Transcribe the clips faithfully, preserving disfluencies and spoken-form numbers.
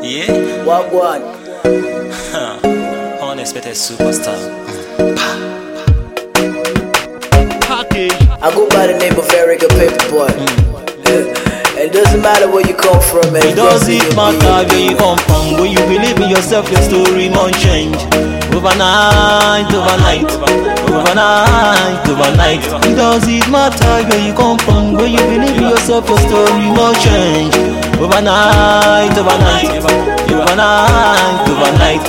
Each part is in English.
Yeah? Wagwan. Huh. Unexpected superstar. Package. I go by the name of Eric, a paper boy. It doesn't matter where you come from, man. It doesn't matter where you come from. When you believe in yourself, your story won't change. Overnight, overnight, overnight, overnight. It doesn't matter where you come from. When you believe in yourself, your story won't change. Overnight, overnight, overnight, overnight.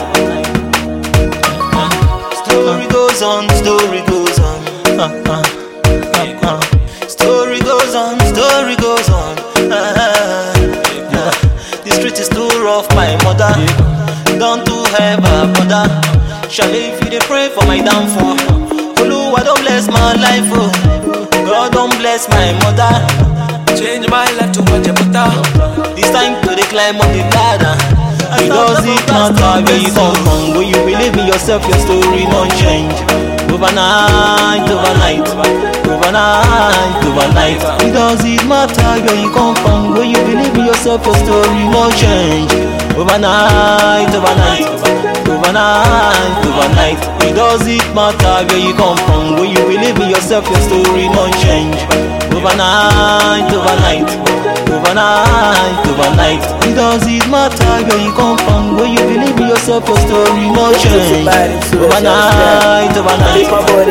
Story goes on, story goes on. Uh, uh, uh, uh. Story goes on, story goes on. Uh, uh. The street is too rough, my mother. Don't to have a brother. Shall if you dey pray for my downfall. Oluwa don't bless my life, oh. God don't bless my mother. Change my life to what you put out. This time to the climb of the ladder. It doesn't matter where you come from. When you believe in yourself, your story won't change. Overnight, overnight, overnight, overnight. It doesn't matter where you come from. When you believe in yourself, your story won't change. Overnight, overnight, overnight, overnight. It doesn't matter where you come from. When you believe in yourself, your story won't change. Overnight, overnight, overnight, overnight. It doesn't matter where you come from. When you believe in yourself, your story won't change. Overnight, overnight,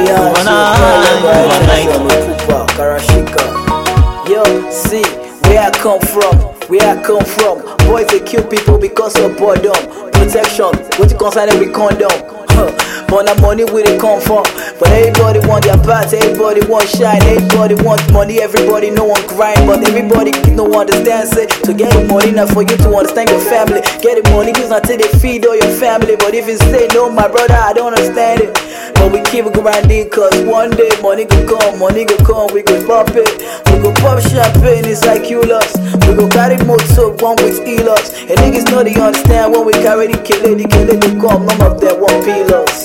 overnight, overnight. Yo, see where I come from, where I come from. Boys they kill people because of boredom. Protection, what you consider with condom. But that money where they come from. But everybody want their part, everybody want shine, everybody want money, everybody no one grind. But everybody no understand, say, to get the money not for you to understand your family. Get the money, just not till they feed all your family. But if you say no, my brother, I don't understand it. But we keep grinding, cause one day money go come, money go come, we go pop it. We go pop champagne, it's like you lost. We go carry motor, one with e-loss. And niggas know they understand when we carry the killer, the killer they come, none of them won't peel us.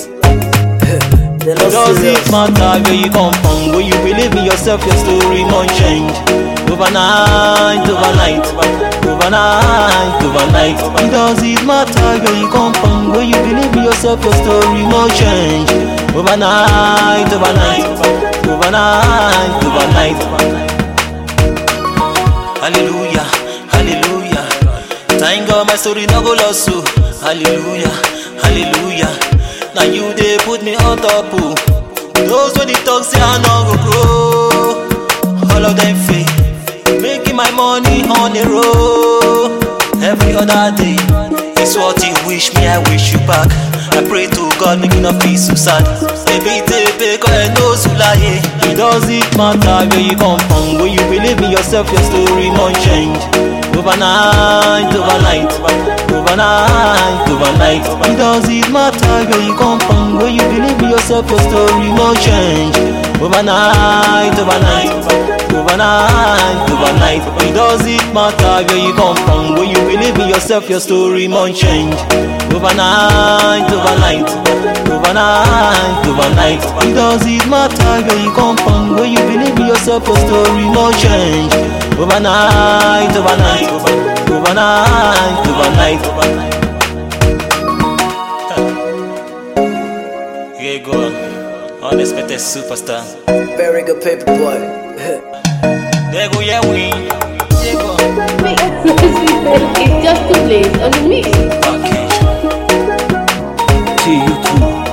It doesn't matter where you come from. When you believe in yourself, your story won't change. Overnight, overnight, overnight, overnight. It doesn't matter where you come from. When you believe in yourself, your story won't change. Overnight, overnight, overnight, overnight. Hallelujah, hallelujah. Thank God my story no go lost, so hallelujah, hallelujah. Now you they put me on top, oh. Those when they talk say I no go grow. All of them fake, making my money on the road. Every other day, it's what you wish me, I wish you back. I pray to God, make you not feel so sad. Baby, take I know so lie. It doesn't matter where you come from. When you believe in yourself, your story won't change. Overnight, overnight, overnight, overnight. It doesn't matter where you come from. When you believe in yourself, your story won't change. Overnight, overnight, overnight, overnight. It doesn't matter where you come from. When you believe in yourself, your story won't change. Overnight, overnight, overnight, overnight. It doesn't matter where you come from. When you believe in yourself, your story won't change. Overnight, overnight, overnight, overnight. Here you go, unexpected superstar. Very good paper boy. There go, yeah, we. There go. Wait, it's just two plays on the mix. Package. See you too.